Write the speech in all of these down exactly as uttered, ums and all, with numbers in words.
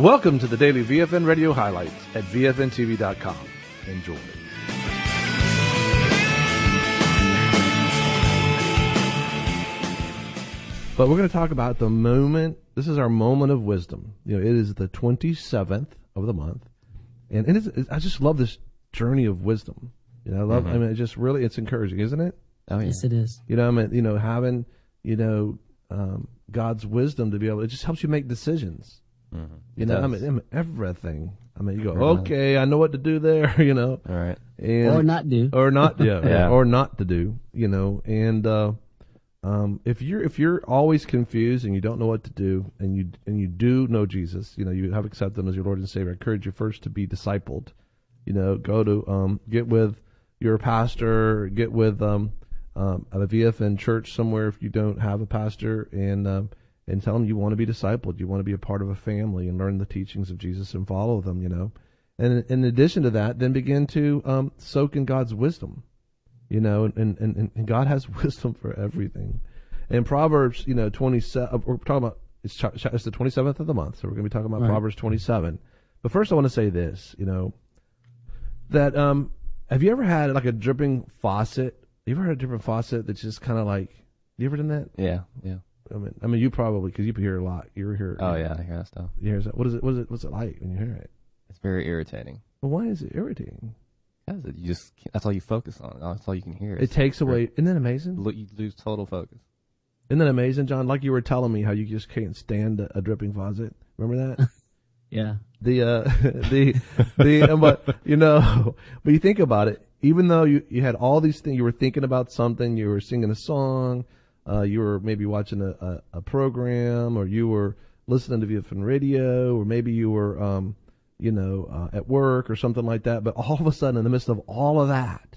Welcome to the daily V F N Radio Highlights at V F N T V dot com. Enjoy. But we're going to talk about the moment. This is our moment of wisdom. You know, it is the twenty-seventh of the month, and it is, it, I just love this journey of wisdom. You know, I love. Mm-hmm. I mean, it just really, it's encouraging, isn't it? Oh, yeah. Yes, it is. You know, I mean, you know, having you know um, God's wisdom to be able, it just helps you make decisions. Mm-hmm. You know, I mean, I mean, everything. I mean, you go, okay, I know what to do there. You know, all right, and, or not do, or not, yeah, yeah, or not to do. You know, and uh, um, if you're if you're always confused and you don't know what to do, and you and you do know Jesus, you know, you have accepted Him as your Lord and Savior. I encourage you first to be discipled. You know, go to um, get with your pastor, get with um, um, a V F N church somewhere if you don't have a pastor, and um, and tell them you want to be discipled, you want to be a part of a family and learn the teachings of Jesus and follow them, you know. And in addition to that, then begin to um, soak in God's wisdom, you know, and, and, and God has wisdom for everything. And Proverbs, you know, twenty-seven, we're talking about, it's, it's the twenty-seventh of the month, so we're going to be talking about right. Proverbs twenty-seven. But first I want to say this, you know, that um, have you ever had like a dripping faucet? You ever had a dripping faucet that's just kind of like, you ever done that? Yeah, yeah. I mean, I mean, you probably, because you hear a lot. You ever hear? Oh yeah, I hear that stuff. You hear that? What is it? What is it? What's it like when you hear it? It's very irritating. Well, why is it irritating? Because you just that's all you focus on. That's all you can hear. It takes away. Isn't that amazing? You lose total focus. Isn't that amazing, John? Like you were telling me how you just can't stand a, a dripping faucet. Remember that? Yeah. The uh, the the but you know, but you think about it. Even though you you had all these things, you were thinking about something. You were singing a song. Uh, you were maybe watching a, a, a program, or you were listening to V F N radio, or maybe you were, um, you know, uh, at work or something like that. But all of a sudden, in the midst of all of that,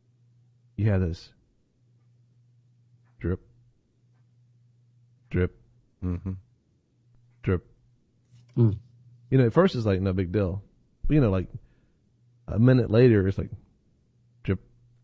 you had this drip, drip, mm-hmm. drip. Mm. You know, at first it's like no big deal. But, you know, like a minute later, it's like drip,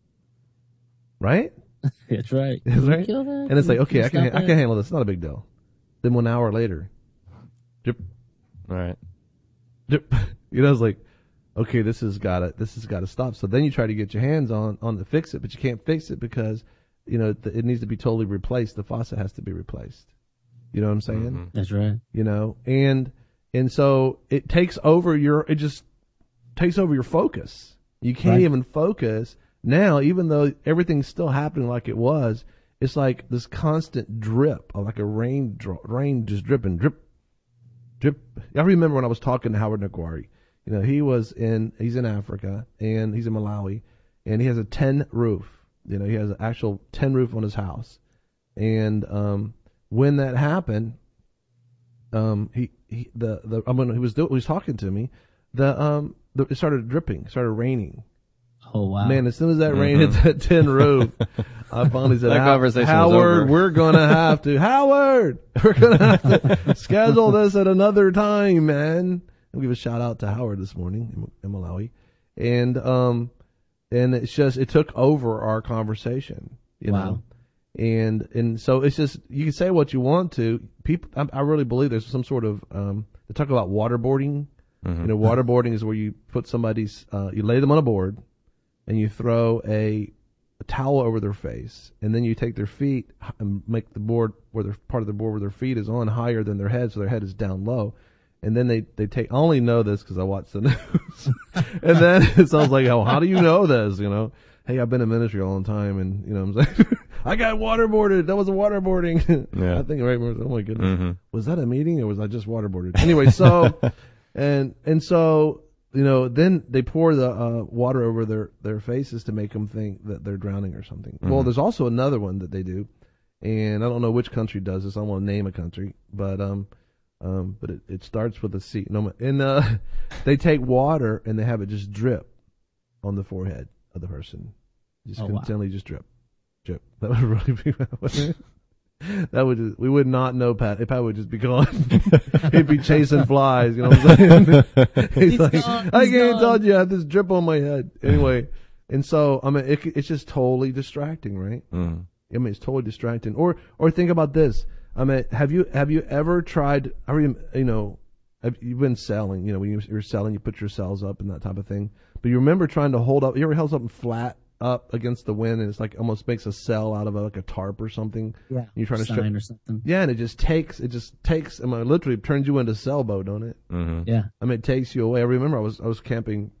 right? That's right. That's right. And it's like, okay, I can I can handle this. It's not a big deal. Then one hour later, drip, all right, drip. You know, it's like, okay, this has got to this has got to stop. So then you try to get your hands on on to fix it, but you can't fix it because you know it needs to be totally replaced. The faucet has to be replaced. You know what I'm saying? Mm-hmm. That's right. You know, and and so it takes over your it just takes over your focus. You can't right. even focus. Now, even though everything's still happening like it was, it's like this constant drip, like a rain, dro- rain just dripping, drip, drip. I remember when I was talking to Howard Nagwari. You know, he was in, he's in Africa, and he's in Malawi, and he has a tin roof. You know, he has an actual tin roof on his house. And um, when that happened, um, he, he the the I mean, he was he was talking to me. The um, the, it started dripping, it started raining. Oh, wow. Man, as soon as that rain mm-hmm. hit that tin roof, I finally said, that conversation Howard, was over. we're going to have to, Howard, we're going to have to schedule this at another time, man. I'll give a shout out to Howard this morning in Malawi. And, um, and it's just, it took over our conversation, you wow. know. And, and so it's just, you can say what you want to. People, I, I really believe there's some sort of, um, they talk about waterboarding. Mm-hmm. You know, waterboarding is where you put somebody's, uh, you lay them on a board, and you throw a, a towel over their face, and then you take their feet and make the board where their part of the board where their feet is on higher than their head, so their head is down low. And then they, they take, I only know this because I watch the news. And then it sounds like, oh, how do you know this? You know, hey, I've been in ministry a long time, and you know what I'm saying? I got waterboarded. That was a waterboarding. Yeah. I think, right, oh my goodness. Mm-hmm. Was that a meeting or was I just waterboarded? Anyway, so, and, and so, you know, then they pour the uh, water over their, their faces to make them think that they're drowning or something. Mm-hmm. Well, there's also another one that they do, and I don't know which country does this. I don't want to name a country, but um, um, but it, it starts with a C. No, and uh, they take water and they have it just drip on the forehead of the person, just oh, continually wow. just drip, drip. That would really be. Wouldn't it? That would just, we would not know Pat. Pat would just be gone. He'd be chasing flies, you know what I'm saying? He's, he's like, gone, I can't gone. tell you, I have this drip on my head. Anyway, and so, I mean, it, it's just totally distracting, right? Mm. I mean, it's totally distracting. Or, or think about this. I mean, have you, have you ever tried, I mean, you know, have- you've been selling, you know, when you- you're selling, you put your cells up and that type of thing. But you remember trying to hold up, you ever held something flat up against the wind and it's like almost makes a cell out of a, like a tarp or something? Yeah. You're trying to sign show, or something. yeah, and it just takes, it just takes, I mean, literally turns you into a sailboat, don't it? Mm-hmm. Yeah. I mean, it takes you away. I remember I was I was camping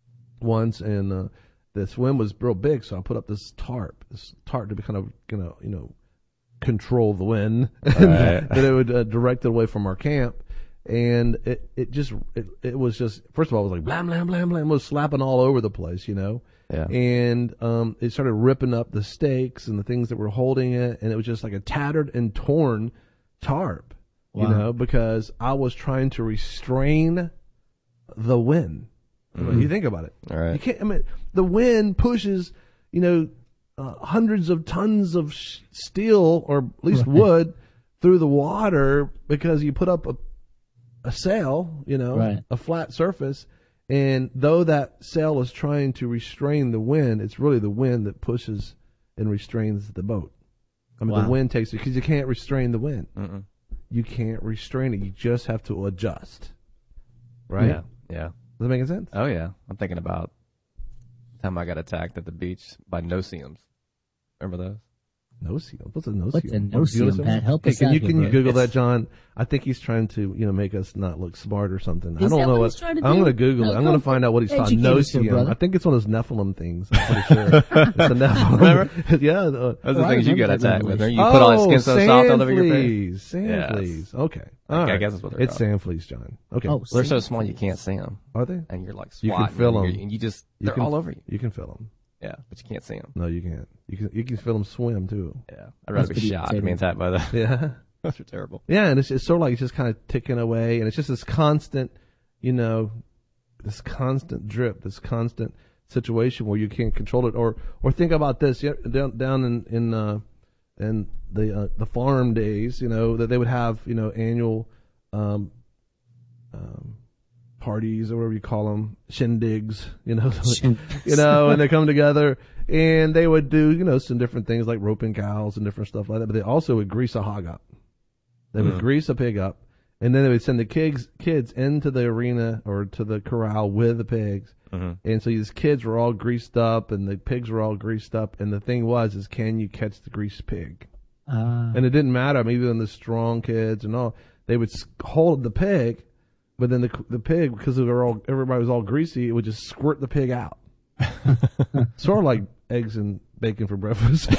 once, and uh, the swim was real big, so I put up this tarp, this tarp to be kind of, you know, you know, control the wind, Right. that it would uh, direct it away from our camp. And it, it just it, it was just, first of all, it was like blam blam blam blam, it was slapping all over the place, you know. Yeah. And um, it started ripping up the stakes and the things that were holding it, and it was just like a tattered and torn tarp, Wow. you know, because I was trying to restrain the wind. Mhm. You think about it. All right. You can't. I mean, the wind pushes, you know, uh, hundreds of tons of sh- steel or at least Right. wood through the water because you put up a a sail, you know, Right. a flat surface, and though that sail is trying to restrain the wind, it's really the wind that pushes and restrains the boat. I mean, Wow. the wind takes it because you can't restrain the wind. Mm-mm. You can't restrain it. You just have to adjust. Right? Yeah. Yeah. Does that make sense? Oh yeah. I'm thinking about the time I got attacked at the beach by no-see-ums. Remember those? No seal. What's a no What's seal? a no-see-um, Pat? Help Hey, us can out you here, can you bro. Google that, It's- John? I think he's trying to you know make us not look smart or something. I Is don't that know what what. he's trying to I'm do? going to Google No, it. I'm going come- to find out what he's talking. educate No us here, seal. brother. I think it's one of those Nephilim things. I'm pretty sure. It's a Nephilim. Remember? yeah. Uh, Those are Oh, the I things you remember get that attacked with. revelation. You put all that oh, skin so sand soft all over your face. fleas. Sand Yes. fleas. Okay. I All right. guess that's what they're It's called. sand fleas, John. Okay. Oh, They're so sand small you fleas. can't see them, Are they? and you're like You can swatting, feel and, 'em. you're- and you just You they're can- all over you. You can feel them. Yeah, but you can't see them. No, you can't. You can. You can feel them swim too. Yeah, I'd rather That's be pretty shot than irritating. being attacked by that. Yeah. Those are terrible. Yeah, and it's, it's sort of like it's just kind of ticking away, and it's just this constant, you know, this constant drip, this constant situation where you can't control it. Or or think about this, yeah, down down in in uh, in the uh, the farm days, you know, that they would have, you know, annual um, um, parties or whatever you call them, shindigs, you know, you know, and they come together and they would do, you know, some different things like roping cows and different stuff like that. But they also would grease a hog up. They would Mhm. grease a pig up, and then they would send the kids kids into the arena or to the corral with the pigs. Mm-hmm. And so these kids were all greased up, and the pigs were all greased up. And the thing was, is can you catch the greased pig? Ah. And it didn't matter. I mean, even the strong kids and all, they would s- hold the pig, but then the the pig, because they were all everybody was all greasy, it would just squirt the pig out. Sort of like eggs and bacon for breakfast.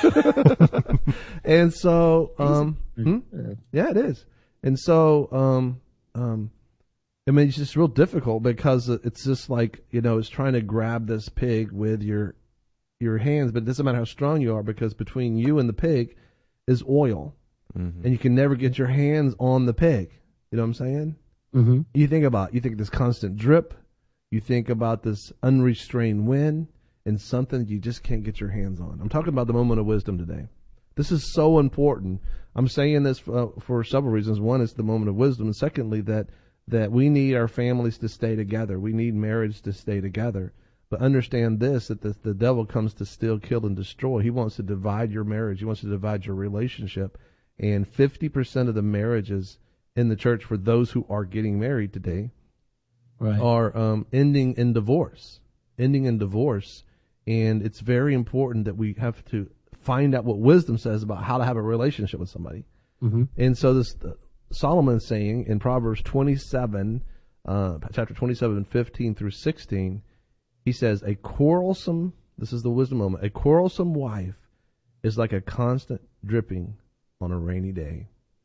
And so, um, hmm? Uh, yeah, it is. And so, um, um, I mean, it's just real difficult because it's just like, you know, it's trying to grab this pig with your your hands, but it doesn't matter how strong you are because between you and the pig is oil, Mm-hmm. and you can never get your hands on the pig. You know what I'm saying? mhm. You think about, you think this constant drip, you think about this unrestrained wind, and something you just can't get your hands on. I'm talking about the moment of wisdom today. This is so important. I'm saying this for, for several reasons. One is the moment of wisdom, and secondly, that that we need our families to stay together. We need marriage to stay together. But understand this, that the, the devil comes to steal, kill, and destroy. He wants to divide your marriage. He wants to divide your relationship. And fifty percent of the marriages in the church for those who are getting married today Right. are um, ending in divorce, ending in divorce. And it's very important that we have to find out what wisdom says about how to have a relationship with somebody. Mhm. And so this uh, Solomon's saying in Proverbs twenty-seven, uh, chapter twenty-seven, fifteen through sixteen, he says, a quarrelsome, this is the wisdom moment, a quarrelsome wife is like a constant dripping on a rainy day.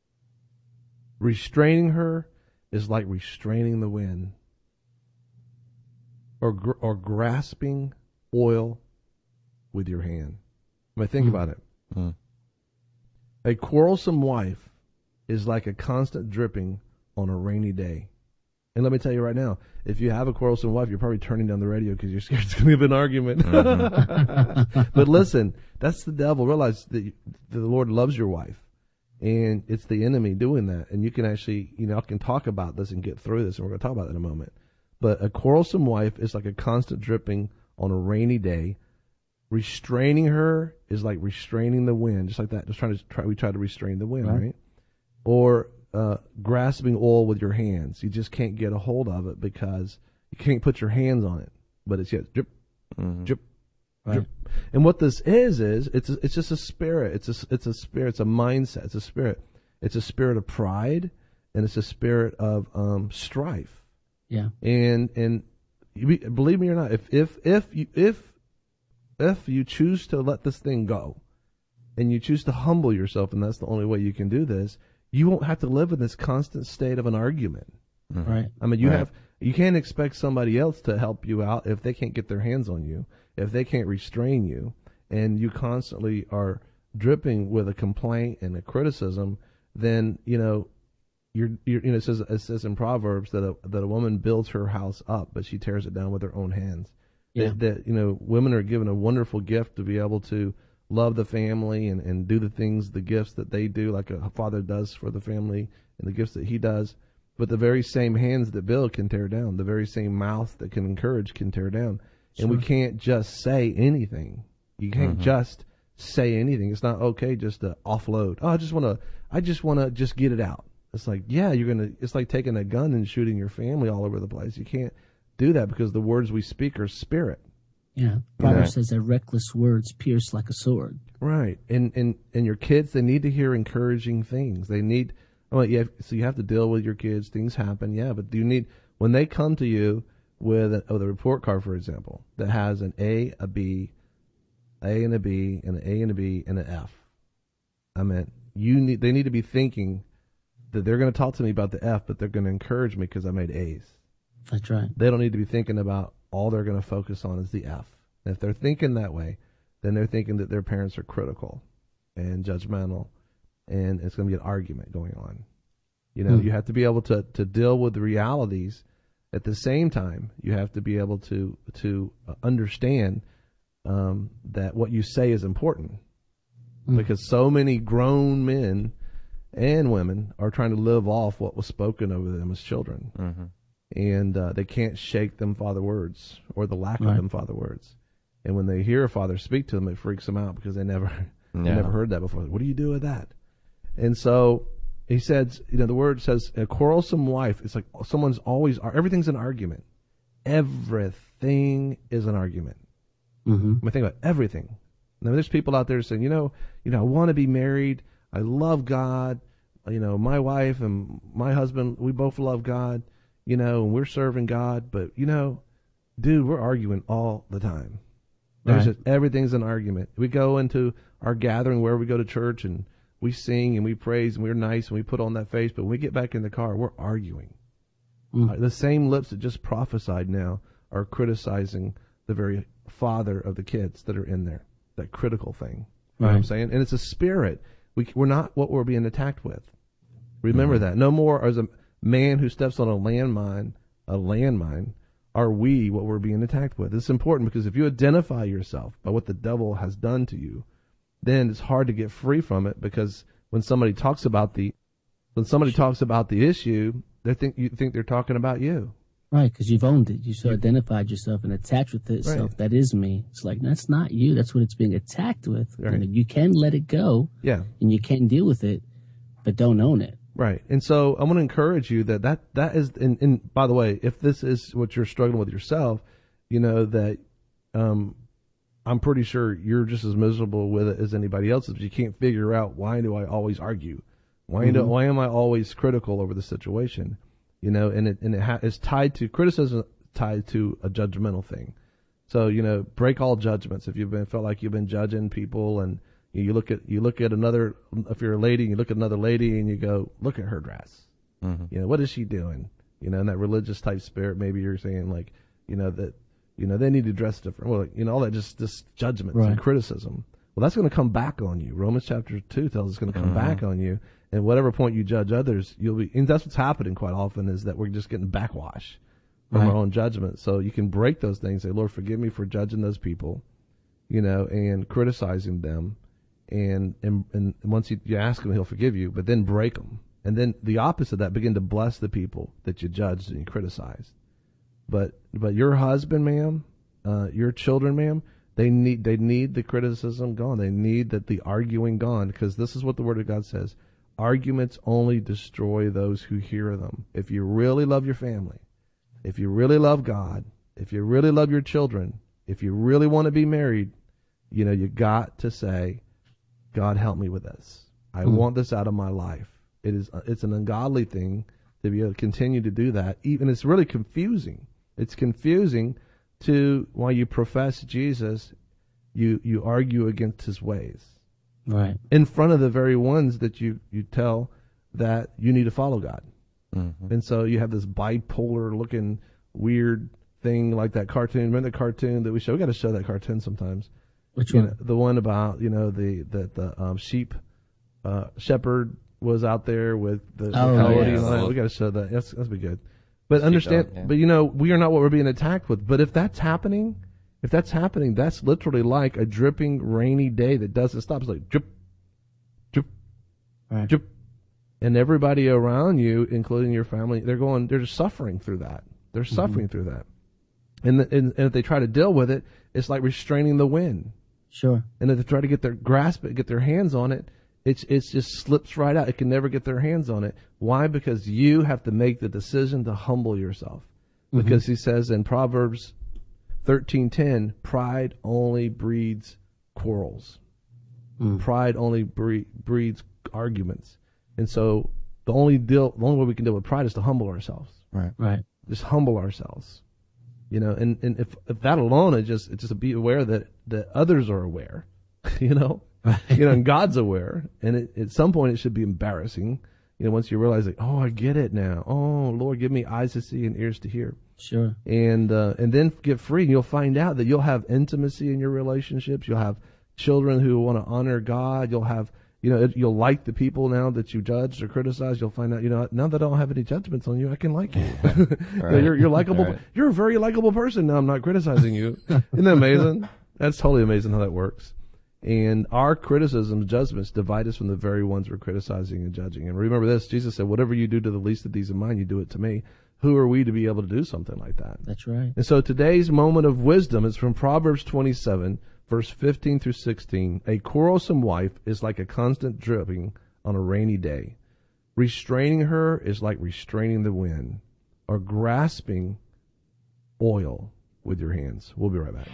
Restraining her is like restraining the wind, or gr- or grasping oil with your hand. I mean, think Mm. about it. Mm. A quarrelsome wife is like a constant dripping on a rainy day. And let me tell you right now, if you have a quarrelsome wife, you're probably turning down the radio because you're scared it's going to be an argument. Mm-hmm. But listen, that's the devil. Realize that you- the Lord loves your wife. And it's the enemy doing that. And you can actually, you know, I can talk about this and get through this, and we're going to talk about that in a moment. But a quarrelsome wife is like a constant dripping on a rainy day. Restraining her is like restraining the wind, just like that. Just trying to try, we try to restrain the wind, Right. right? Or uh, grasping oil with your hands. You just can't get a hold of it because you can't put your hands on it. But it's yet drip, mm-hmm. drip, right. drip. And what this is is it's a, it's just a spirit. It's a it's a spirit. It's a mindset. It's a spirit. It's a spirit of pride, and it's a spirit of um, strife. Yeah. And and you, believe me or not, if if if you if if you choose to let this thing go, and you choose to humble yourself, and that's the only way you can do this, you won't have to live in this constant state of an argument. Mm-hmm. Right. I mean, you right. have you can't expect somebody else to help you out if they can't get their hands on you, if they can't restrain you, and you constantly are dripping with a complaint and a criticism. Then you know, you're, you're you know it says it says in Proverbs that a that a woman builds her house up, but she tears it down with her own hands. Yeah. That, that you know, women are given a wonderful gift to be able to love the family and, and do the things, the gifts that they do, like a father does for the family, and the gifts that he does. But the very same hands that build can tear down. The very same mouth that can encourage can tear down. Sure. And we can't just say anything. You can't mm-hmm. just say anything. It's not okay just to offload. Oh, I just want to, I just want to just get it out. It's like, yeah, you're going to, it's like taking a gun and shooting your family all over the place. You can't do that because the words we speak are spirit. Yeah. Proverbs Right. says that reckless words pierce like a sword. Right. And, and, and your kids, they need to hear encouraging things. They need, well, yeah, so you have to deal with your kids. Things happen. Yeah. But do you need, when they come to you with a, with a report card, for example, that has an A, a B, A and a B, and an A and a B, and an F. I mean, you need, they need to be thinking that they're going to talk to me about the F, but they're going to encourage me because I made A's. That's right. They don't need to be thinking about all they're going to focus on is the F. And if they're thinking that way, then they're thinking that their parents are critical and judgmental, and it's going to be an argument going on. You know, Hmm. you have to be able to, to deal with the realities. At the same time, you have to be able to to understand um, that what you say is important, Hmm. because so many grown men and women are trying to live off what was spoken over them as children. Mm-hmm. And uh, they can't shake them father words or the lack Right. of them father words. And when they hear a father speak to them, it freaks them out because they never they Yeah. never heard that before. What do you do with that? And so he says, you know, the word says a quarrelsome wife. It's like someone's always, everything's an argument. Everything is an argument. Mm-hmm. I mean, think about everything. Now, there's people out there saying, you know, you know, I want to be married. I love God. You know, my wife and my husband, we both love God. You know, and we're serving God. But, you know, dude, we're arguing all the time. There's Right. just, everything's an argument. We go into our gathering where we go to church and we sing and we praise and we're nice and we put on that face. But when we get back in the car, we're arguing. Mm. Uh, the same lips that just prophesied now are criticizing the very father of the kids that are in there. That critical thing. You know what I'm Right. saying? And it's a spirit. We, we're not what we're being attacked with. Remember Mhm. that. No more as a man who steps on a landmine, a landmine, are we what we're being attacked with. It's important because if you identify yourself by what the devil has done to you, then it's hard to get free from it, because when somebody talks about the when somebody talks about the issue, they think you think they're talking about you. Right, because you've owned it. You so identified yourself and attached with it. Right. So that is me. It's like, that's not you. That's what it's being attacked with. Right. You know, you can let it go Yeah. and you can deal with it, but don't own it. Right. And so I want to encourage you that that, that is, and, and by the way, if this is what you're struggling with yourself, you know, that, um, I'm pretty sure you're just as miserable with it as anybody else is, but you can't figure out, why do I always argue? Why do, Mhm. why am I always critical over the situation? You know, and it, and it ha- is tied to criticism, tied to a judgmental thing. So, you know, break all judgments. If you've been, felt like you've been judging people, and you look at, you look at another, if you're a lady, you look at another lady and you go, look at her dress. Mm-hmm. You know, what is she doing? You know, in that religious type spirit, maybe you're saying like, you know, that, you know, they need to dress different. Well, you know, all that just, just judgments Right. and criticism. Well, that's going to come back on you. Romans chapter two tells us it's going to come Mhm. back on you. And whatever point you judge others, you'll be, and that's what's happening quite often, is that we're just getting backwash from Right. our own judgment. So you can break those things. Say, Lord, forgive me for judging those people, you know, and criticizing them. And, and, and once you, you ask him, he'll forgive you, but then break them. And then the opposite of that, begin to bless the people that you judged and you criticized. But, but your husband, ma'am, uh, your children, ma'am, they need, they need the criticism gone. They need that the arguing gone, because this is what the Word of God says. Arguments only destroy those who hear them. If you really love your family, if you really love God, if you really love your children, if you really want to be married, you know, you got to say, God, help me with this. I mm. want this out of my life. It is, it's an ungodly thing to be able to continue to do that. Even it's really confusing. It's confusing to, while you profess Jesus, you, you argue against his ways. Right. In front of the very ones that you, you tell that you need to follow God. Mm-hmm. And so you have this bipolar looking weird thing like that cartoon. Remember the cartoon that we show? We got to show that cartoon sometimes. Which you one? Know, the one about, you know, the, the, the um, sheep, uh, shepherd was out there with the, the oh, coyote. yes. And we got to show that. That's, that's be good. But Sheep understand, dog, yeah. but you know, we are not what we're being attacked with. But if that's happening, if that's happening, that's literally like a dripping rainy day that doesn't stop. It's like drip, drip, right. drip. And everybody around you, including your family, they're going, they're just suffering through that. They're mm-hmm. suffering through that. And, the, and and if they try to deal with it, it's like restraining the wind. Sure. And if they try to get their grasp it, get their hands on it, it's it's just slips right out. It can never get their hands on it. Why? Because you have to make the decision to humble yourself. Mm-hmm. Because he says in Proverbs thirteen ten, pride only breeds quarrels. Mm. Pride only bre- breeds arguments. And so the only deal, the only way we can deal with pride is to humble ourselves. Right. Right. Just humble ourselves. You know, and, and if, if that alone is just, it's just to be aware that, that others are aware, you know, you know, and God's aware. And it, at some point it should be embarrassing, you know, once you realize like, oh, I get it now. Oh, Lord, give me eyes to see and ears to hear. Sure. And, uh, and then get free and you'll find out that you'll have intimacy in your relationships. You'll have children who want to honor God. You'll have, you know, it, you'll like the people now that you judged or criticized. You'll find out, you know, now that I don't have any judgments on you, I can like you. Right. You know, you're you're likable. Right. You're a very likable person. Now I'm not criticizing you. Isn't that amazing? That's totally amazing how that works. And our criticisms, judgments, divide us from the very ones we're criticizing and judging. And remember this: Jesus said, "Whatever you do to the least of these of mine, you do it to me." Who are we to be able to do something like that? That's right. And so today's moment of wisdom is from Proverbs twenty-seven. Verse fifteen through sixteen, a quarrelsome wife is like a constant dripping on a rainy day. Restraining her is like restraining the wind or grasping oil with your hands. We'll be right back.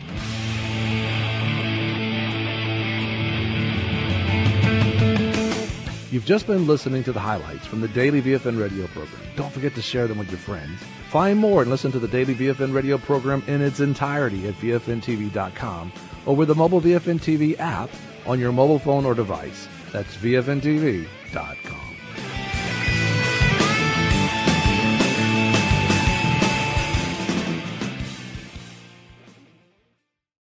You've just been listening to the highlights from the Daily V F N radio program. Don't forget to share them with your friends. Find more and listen to the Daily V F N radio program in its entirety at V F N T V dot com or with the mobile V F N T V app on your mobile phone or device. That's V F N T V dot com.